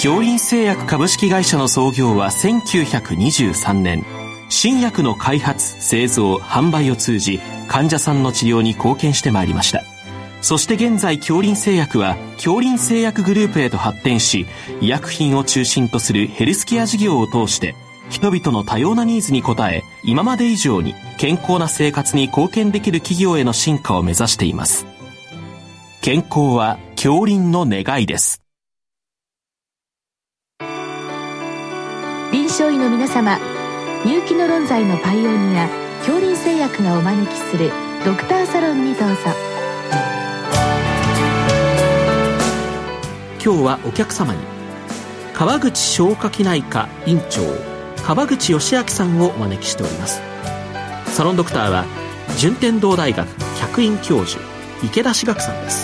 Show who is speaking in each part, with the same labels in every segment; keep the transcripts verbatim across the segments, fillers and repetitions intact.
Speaker 1: 京林製薬株式会社の創業はせんきゅうひゃくにじゅうさんねん。新薬の開発、製造、販売を通じ患者さんの治療に貢献してまいりました。そして現在京林製薬は京林製薬グループへと発展し、医薬品を中心とするヘルスケア事業を通して人々の多様なニーズに応え、今まで以上に健康な生活に貢献できる企業への進化を目指しています。健康は京林の願いです。
Speaker 2: 臨床医の皆様、入気の論剤のパイオニア京林製薬がお招きするドクターサロンにどうぞ。
Speaker 1: 今日はお客様に川口消化器内科院長川口義明さんをお招きしております。サロンドクターは順天堂大学客員教授池田志学さんです。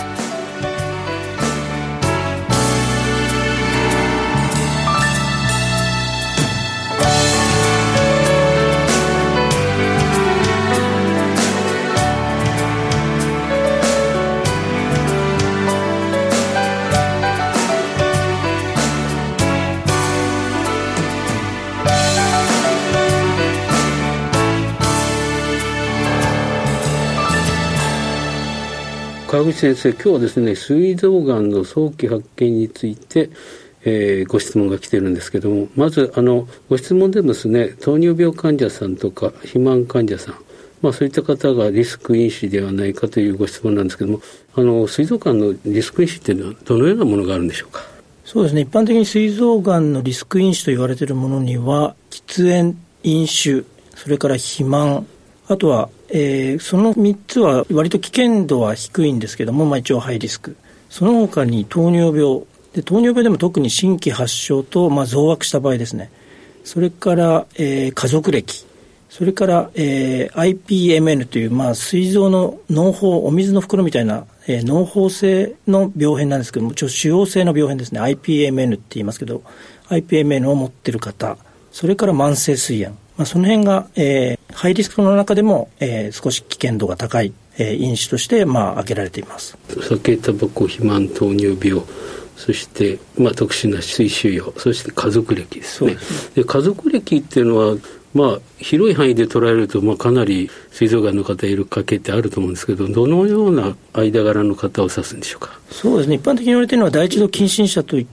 Speaker 3: 川口先生、今日はですね、膵臓がんの早期発見について、えー、ご質問が来てるんですけども、まずあのご質問でもですね、糖尿病患者さんとか肥満患者さん、まあ、そういった方がリスク因子ではないかというご質問なんですけども、あの膵臓がんのリスク因子っていうのはどのようなものがあるんでしょうか。
Speaker 4: そうですね、一般的に膵臓がんのリスク因子と言われているものには喫煙、飲酒、それから肥満、あとは、えー、そのみっつは割と危険度は低いんですけども、まあ、一応ハイリスク。その他に糖尿病で、糖尿病でも特に新規発症と、まあ、増悪した場合ですね。それから、えー、家族歴、それから、えー、アイピーエムエヌ という、まあ、膵臓の嚢胞、お水の袋みたいな、えー、嚢胞性の病変なんですけども、ちょ腫瘍性の病変ですね。アイピーエムエヌ って言いますけど、アイピーエムエヌ を持っている方、それから慢性膵炎、まあ、その辺が、えー、ハイリスクの中でも、えー、少し危険度が高い、えー、因子として、まあ、挙げられています。
Speaker 3: 酒、タバコ、肥満、糖尿病、そして、まあ、特殊な膵腫瘍、そして家族歴ですね。そうですね。で、家族歴っていうのは、まあ、広い範囲で捉えると、まあ、かなり膵臓がんの方いる家系ってあると思うんですけど、どのような間柄の方を指すんでしょうか。
Speaker 4: そうですね、一般的に言われているのは第一度近親者といって、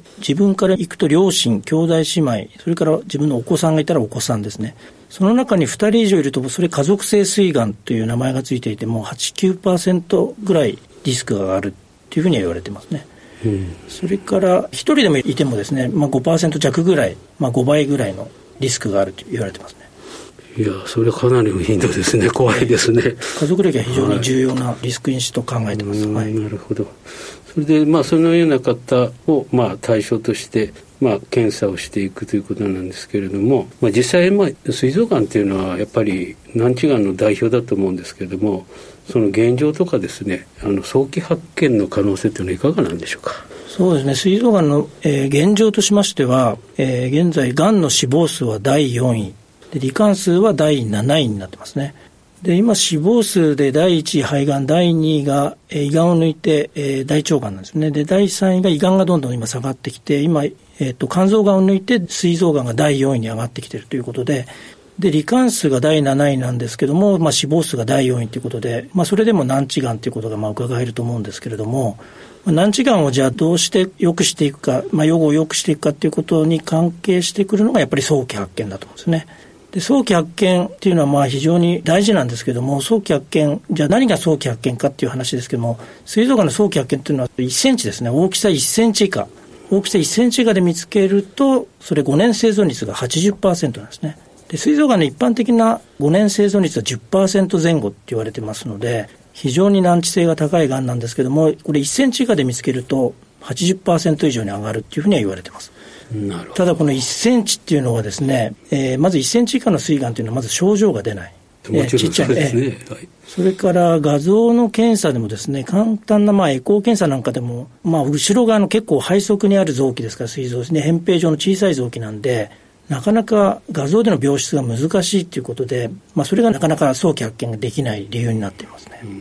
Speaker 4: 自分から行くと両親、兄弟姉妹、それから自分のお子さんがいたらお子さんですね。その中にふたり以上いると、それ家族性膵がんという名前がついていて、もうはち、きゅうパーセント ぐらいリスクがあるというふうには言われていますね。うん、それからひとりでもいてもですね、まあ、ごパーセント 弱ぐらい、まあ、ごばいぐらいのリスクがあると言われてますね。
Speaker 3: いや、それはかなりの頻度ですね。怖いですね。
Speaker 4: 家族歴は非常に重要なリスク因子と考えてます。
Speaker 3: はい、
Speaker 4: はい、
Speaker 3: なるほど。それで、まあ、そのような方を、まあ、対象として、まあ、検査をしていくということなんですけれども、まあ、実際、まあ、膵臓がんというのはやっぱり難治がんの代表だと思うんですけれども、その現状とかですね、あの早期発見の可能性というのはいかがなんでしょうか。
Speaker 4: そうですね、膵臓がんの、えー、現状としましては、えー、現在がんの死亡数はだいよんいで、罹患数はだいなないになってますね。で、今死亡数でだいいちい肺がん、だいにいが、えー、胃がんを抜いて、えー、大腸がんなんですね。で、だいさんいが胃がんがどんどん今下がってきて、今、えー、と肝臓がんを抜いて膵臓がんがだいよんいに上がってきているということで、で罹患数がだいなないなんですけども、まあ、死亡数がだいよんいということで、まあ、それでも難治がんということがまあ伺えると思うんですけれども、まあ、難治がんをじゃあどうして良くしていくか、まあ、予後を良くしていくかということに関係してくるのがやっぱり早期発見だと思うんですね。で、早期発見っていうのはまあ非常に大事なんですけども、早期発見、じゃあ何が早期発見かっていう話ですけども、膵臓がんの早期発見っていうのはいっセンチですね。大きさいっセンチ以下、大きさいっセンチ以下で見つけると、それごねん生存率が はちじゅっパーセント なんですね。で、膵臓がんの一般的なごねん生存率は じゅっパーセント 前後って言われてますので、非常に難治性が高いがんなんですけども、これいっセンチ以下で見つけると はちじゅっパーセント 以上に上がるっていうふうには言われてます。
Speaker 3: なるほど。
Speaker 4: ただこのいっセンチっていうのはですね、えー、まずいっセンチ以下の膵がんというのはまず症状が出ない。
Speaker 3: もちろんそうですね。
Speaker 4: えー、ちっちゃい、はい。それから画像の検査でもですね、簡単なまあエコー検査なんかでも、まあ後ろ側の結構背側にある臓器ですから、膵臓ですね、扁平状の小さい臓器なんで、なかなか画像での病出が難しいということで、まあ、それがなかなか早期発見ができない理由になっていますね。
Speaker 3: なるほ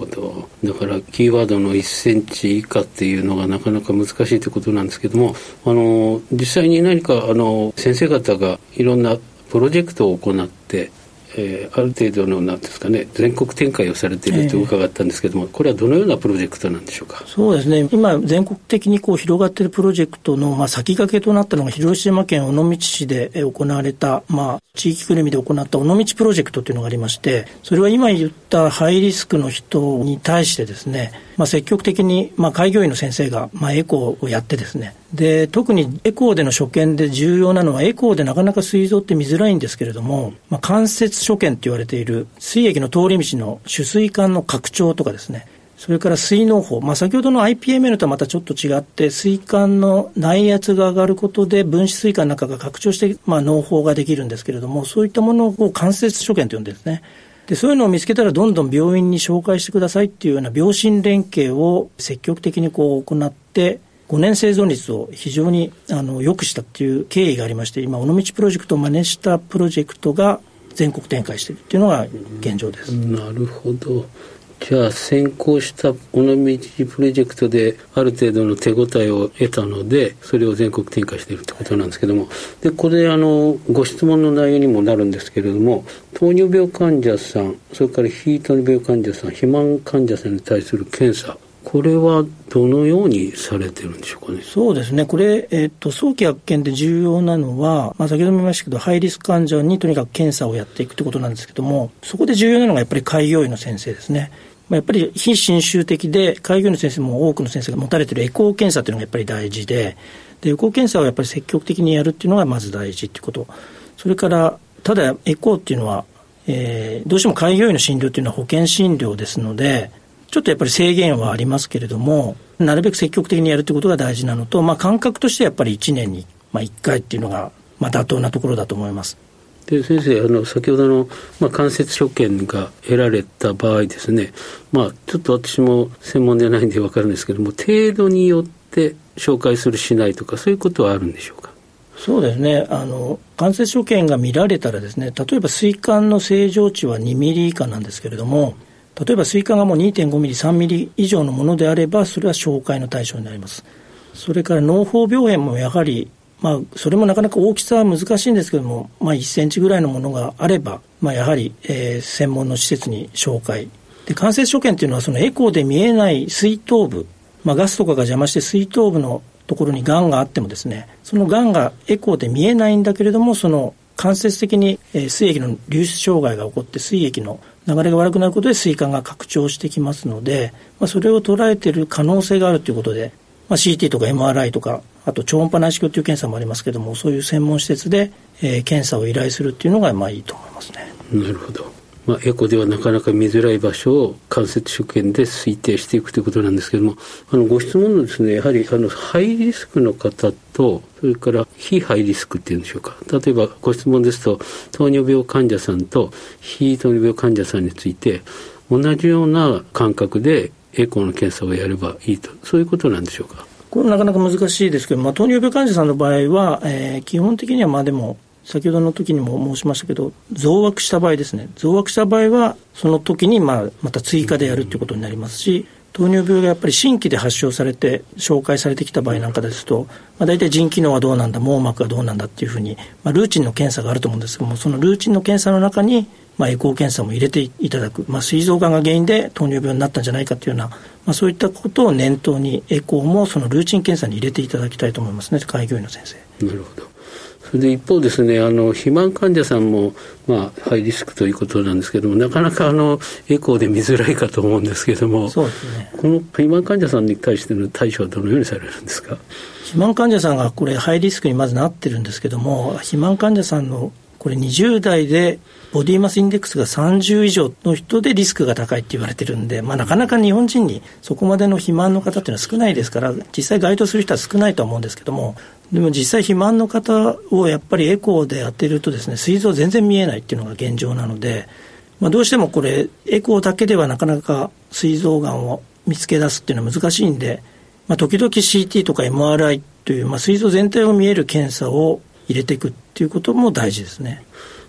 Speaker 3: ほど。だからキーワードのいっセンチ以下っていうのがなかなか難しいということなんですけども、あの実際に何かあの先生方がいろんなプロジェクトを行って、えー、ある程度のなんですかね、全国展開をされていると伺ったんですけども、えー、これはどのようなプロジェクトなんでしょうか。
Speaker 4: そうですね、今全国的にこう広がっているプロジェクトの、まあ、先駆けとなったのが広島県尾道市で行われた、まあ、地域ぐるみで行った尾道プロジェクトというのがありまして、それは今言ったハイリスクの人に対してですね、まあ、積極的に、まあ、開業医の先生が、まあ、エコーをやってですね、で特にエコーでの所見で重要なのは、エコーでなかなか膵臓って見づらいんですけれども、まあ、関節所見と言われている膵液の通り道の主膵管の拡張とかですね、それから膵嚢胞、まあ、先ほどの アイピーエムエル とはまたちょっと違って、膵管の内圧が上がることで分子膵管の中が拡張して、まあ、嚢胞ができるんですけれども、そういったものを関節所見と呼んでるんですね。でそういうのを見つけたらどんどん病院に紹介してくださいっていうような病診連携を積極的にこう行って、ごねん生存率を非常にあの良くしたっていう経緯がありまして、今尾道プロジェクトを真似したプロジェクトが全国展開しているっていうのが現状です。
Speaker 3: なるほど。じゃあ先行した尾道プロジェクトである程度の手応えを得たので、それを全国展開しているってことなんですけども、でこれあのご質問の内容にもなるんですけれども、糖尿病患者さん、それから非糖尿病患者さん、肥満患者さんに対する検査、これはどのようにされてるんでしょうかね。
Speaker 4: そうですね、これ、えー、と早期発見で重要なのは、まあ、先ほども言いましたけど、ハイリスク患者にとにかく検査をやっていくということなんですけども、そこで重要なのがやっぱり開業医の先生ですね。まあ、やっぱり非侵襲的で、開業医の先生も多くの先生が持たれているエコー検査というのがやっぱり大事で、でエコー検査をやっぱり積極的にやるっていうのがまず大事ということ。それからただエコーっていうのは、えー、どうしても開業医の診療っていうのは保険診療ですので、ちょっとやっぱり制限はありますけれども、なるべく積極的にやるということが大事なのと、まあ、感覚としてやっぱりいちねんに、まあ、いっかいっていうのが、まあ、妥当なところだと思います。
Speaker 3: で先生、あの先ほどの、まあ、関節所見が得られた場合ですね、まあ、ちょっと私も専門ではないんで分かるんですけども、程度によって紹介するしないとか、そういうことはあるんでしょうか。
Speaker 4: そうですね、あの関節所見が見られたらですね、例えば膵管の正常値はにミリ以下なんですけれども、例えば膵管がもう にてんごミリ、さんミリ以上のものであれば、それは紹介の対象になります。それから嚢胞病変もやはり、まあ、それもなかなか大きさは難しいんですけども、まあ、いっセンチぐらいのものがあれば、まあ、やはり、えー、専門の施設に紹介で、関節所見というのはそのエコーで見えない膵頭部、まあ、ガスとかが邪魔して膵頭部のところにがんがあってもですね、そのがんがエコーで見えないんだけれども、その間接的に、えー、膵液の流出障害が起こって膵液の流れが悪くなることで膵管が拡張してきますので、まあ、それを捉えている可能性があるということで、まあ、シーティー とか エムアールアイ とか、あと超音波内視鏡という検査もありますけども、そういう専門施設で、えー、検査を依頼するっていうのがまあいいと思いますね。
Speaker 3: なるほど。まあ、エコではなかなか見づらい場所を関節所見で推定していくということなんですけども、あのご質問のですね、やはりあのハイリスクの方と、それから非ハイリスクっていうんでしょうか。例えばご質問ですと、糖尿病患者さんと非糖尿病患者さんについて同じような感覚でエコーの検査をやればいいと、そういうことなんでしょうか。
Speaker 4: これなかなか難しいですけど、まあ、糖尿病患者さんの場合は、えー、基本的にはまあでも先ほどの時にも申しましたけど、増悪した場合ですね、増悪した場合はその時にまあまた追加でやるということになりますし、糖尿病がやっぱり新規で発症されて紹介されてきた場合なんかですと、まあ、大体腎機能はどうなんだ、網膜はどうなんだっていうふうに、まあ、ルーチンの検査があると思うんですけども、そのルーチンの検査の中に、まあ、エコー検査も入れていただく、まあ、膵臓がんが原因で糖尿病になったんじゃないかというような、まあ、そういったことを念頭にエコーもそのルーチン検査に入れていただきたいと思いますね、開業医の先生。
Speaker 3: なるほど。それで一方ですね、あの肥満患者さんも、まあ、ハイリスクということなんですけども、なかなかあのエコーで見づらいかと思うんですけども、
Speaker 4: そうですね、
Speaker 3: この肥満患者さんに対しての対処はどのようにされるんですか。
Speaker 4: 肥満患者さんがこれハイリスクにまずなってるんですけども、肥満患者さんのこれにじゅう代でボディマスインデックスがさんじゅう以上の人でリスクが高いって言われてるんで、まあ、なかなか日本人にそこまでの肥満の方っていうのは少ないですから、実際該当する人は少ないと思うんですけども、でも実際肥満の方をやっぱりエコーで当てるとですね、膵臓全然見えないっていうのが現状なので、まあ、どうしてもこれエコーだけではなかなか膵臓がんを見つけ出すっていうのは難しいんで、まあ、時々 シーティー とか エムアールアイ という、まあ、膵臓全体を見える検査を入れていくっていうことも大事ですね。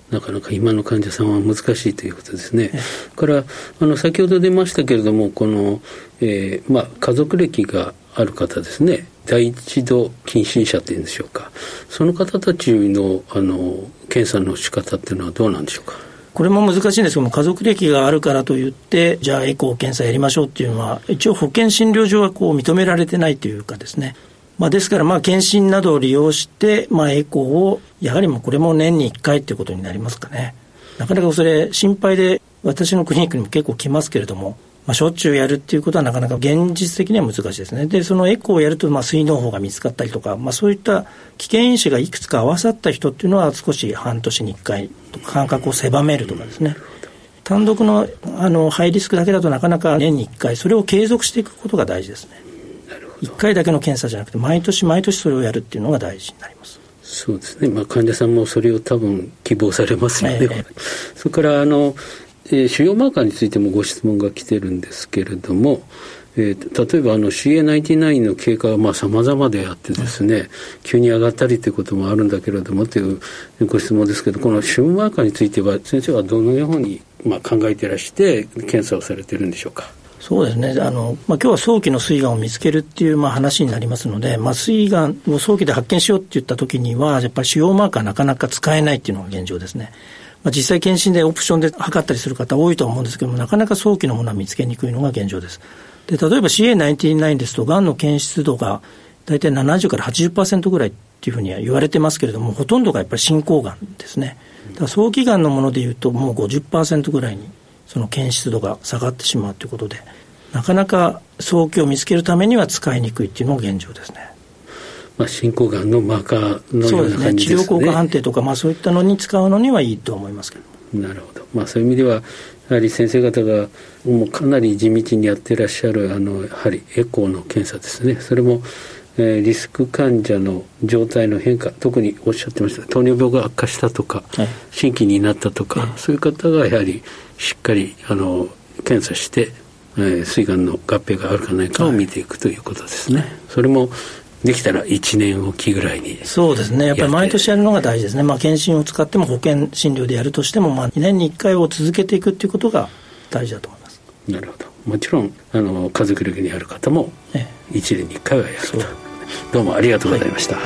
Speaker 3: なかなか今の患者さんは難しいということですね。からあの先ほど出ましたけれども、この、えーまあ、家族歴がある方ですね、第一度近親者というんでしょうか、その方たちの、あの検査の仕方っていうのはどうなんでしょうか。
Speaker 4: これも難しいんですけども、家族歴があるからといってじゃあエコー検査やりましょうっていうのは一応保険診療上はこう認められてないというかですね、まあ、ですからまあ検診などを利用して、まあ、エコーをやはりもうこれも年にいっかいということになりますかね。なかなかそれ心配で私のクリニックにも結構来ますけれども、まあ、しょっちゅうやるっていうことはなかなか現実的には難しいですね。でそのエコーをやるとまあ膵嚢胞が見つかったりとか、まあ、そういった危険因子がいくつか合わさった人っていうのは少し半年にいっかいとか間隔を狭めるとかですね、単独 の, あのハイリスクだけだとなかなか年にいっかいそれを継続していくことが大事ですね。いっかいだけの検査じゃなくて毎年毎年それをやるっていうのが大事になります。
Speaker 3: そうですね、まあ、患者さんもそれを多分希望されますよね、えー、それからあの、えー、腫瘍マーカーについてもご質問が来てるんですけれども、えー、例えばあの シーエーナインティナイン の経過がまあ様々であってですね、うん、急に上がったりということもあるんだけれどもというご質問ですけど、この腫瘍マーカーについては先生はどのようにまあ考えていらして検査をされているんでしょうか。
Speaker 4: そうですね、あの、まあ、今日は早期の膵がんを見つけるっていうまあ話になりますので、まあ、膵がんを早期で発見しようって言った時にはやっぱり腫瘍マーカーなかなか使えないっていうのが現状ですね。まあ、実際検診でオプションで測ったりする方多いと思うんですけども、なかなか早期のものは見つけにくいのが現状です。で例えば シーエーナインティナイン ですとがんの検出度が大体ななじゅうからはちじゅっパーセント ぐらいっていうふうには言われてますけれども、ほとんどがやっぱり進行がんですね。だから早期がんのものでいうともう ごじゅっパーセント ぐらいにその検出度が下がってしまうということで、なかなか早期を見つけるためには使いにくいっていうのが現状ですね。
Speaker 3: まあ、進行がんのマーカーのような感じですね。そうですね、治療効果判
Speaker 4: 定とか、まあ、そういったのに使うのにはいいと思いますけど。
Speaker 3: なるほど、まあ、そういう意味ではやはり先生方がもうかなり地道にやっていらっしゃるあのやはりエコーの検査ですね、それも、えー、リスク患者の状態の変化、特におっしゃってました糖尿病が悪化したとか、はい、心筋になったとか、はい、そういう方がやはりしっかりあの検査してえー、膵がんの合併があるかないかを見ていくということですね、はい、それもできたらいちねんおきぐらいに。
Speaker 4: そうですね、やっぱり毎年やるのが大事ですね。まあ、検診を使っても保険診療でやるとしても、まあ、年にいっかいを続けていくということが大事だと思います。
Speaker 3: なるほど、もちろんあの家族歴にある方もいちねんにいっかいはやると、ええ、どうもありがとうございました、はい。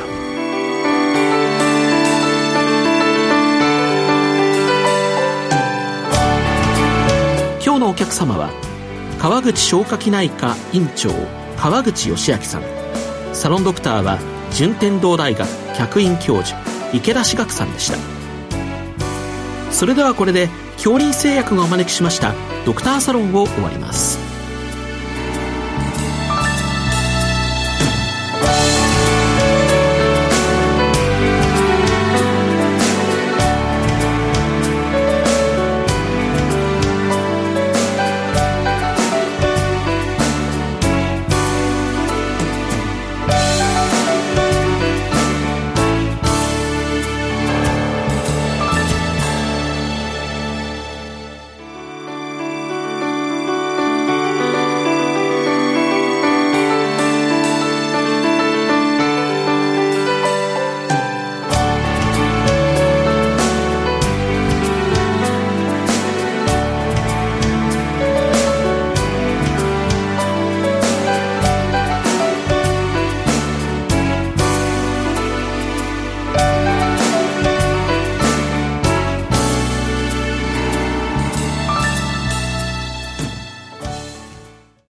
Speaker 1: 今日のお客様は川口消化器内科院長川口義明さん、サロンドクターは順天堂大学客員教授池田志学さんでした。それではこれで京林製薬がお招きしましたドクターサロンを終わります。